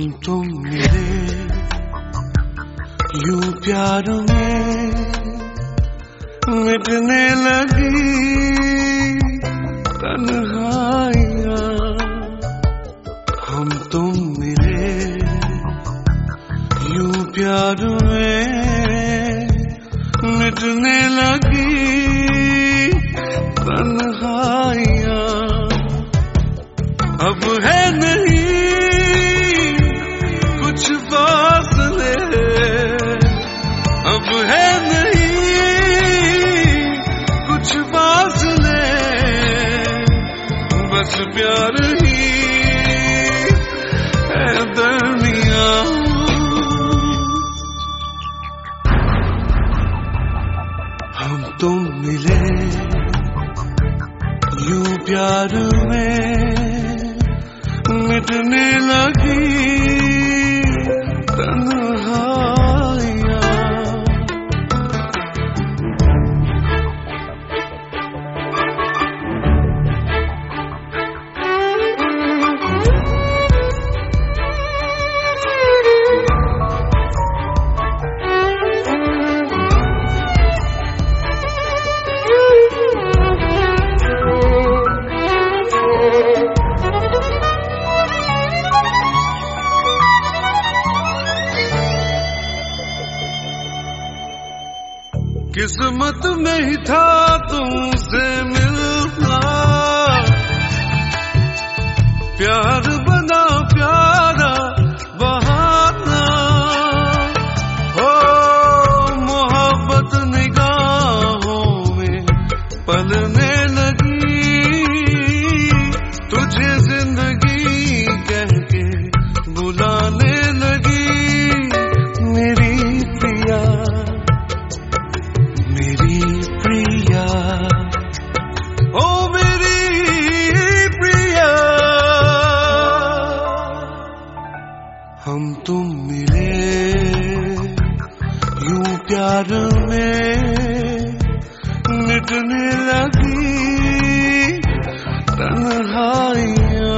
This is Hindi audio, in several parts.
तुम मिले यूं प्यार में मिटने लगी तन्हाइयां। हम तुम मिले यूं प्यार में मिटने लगी तन्हाइयां। अब है नहीं कुछ फासले, अब है नहीं कुछ फासले, बस प्यार ही है दरमिया। हम तुम मिले यूं प्यार में मिटने लगी तन्हाइयां। किस्मत में ही था तुमसे मिलना, प्यार बना प्यारा बहाना। हो मोहब्बत निगाहों में पलने लगी, तुझे जिंदगी कह के बुलाने लगी। मेरी प्रिया मेरी प्रिया, ओ मेरी प्रिया। हम तुम मिले यूं प्यार में मिटने लगी तन्हाइयां।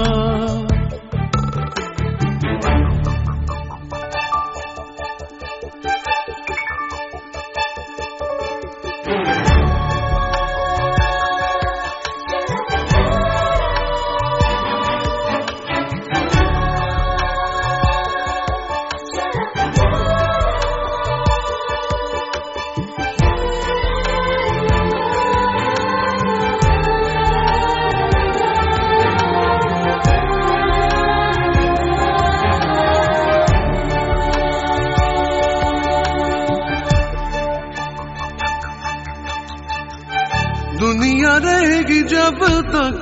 दुनिया रहेगी जब तक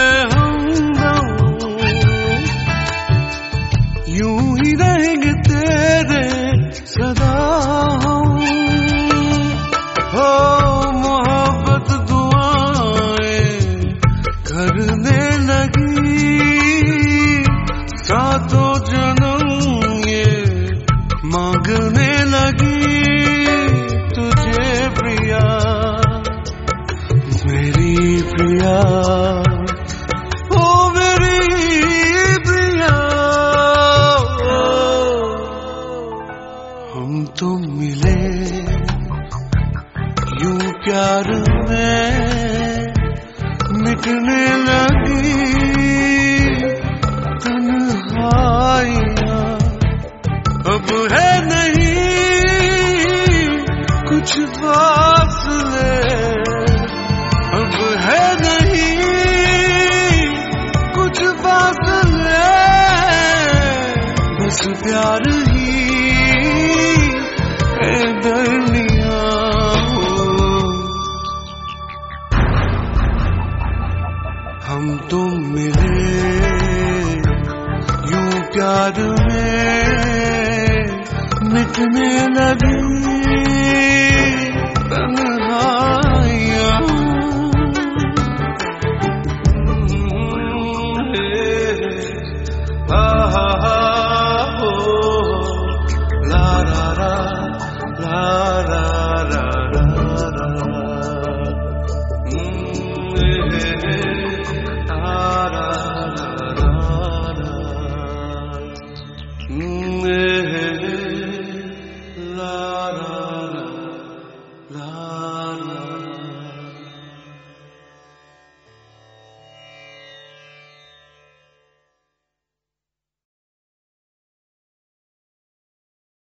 हम यूं ही रहेंगे तेरे सदा हम। हो मोहब्बत दुआएं करने लगी, सातों जन्म ये मांगने लगी तुझे प्रिया मेरी प्रिया, ओ मेरी प्रिया। हम तुम मिले यूं प्यार में मिटने लगी तन्हाइयां। अब है नहीं कुछ फासले, अब है नहीं कुछ फासले, बस प्यार ही है दरमिया। हम तुम मिले यूं प्यार में मिटने लगी तन्हाइयां।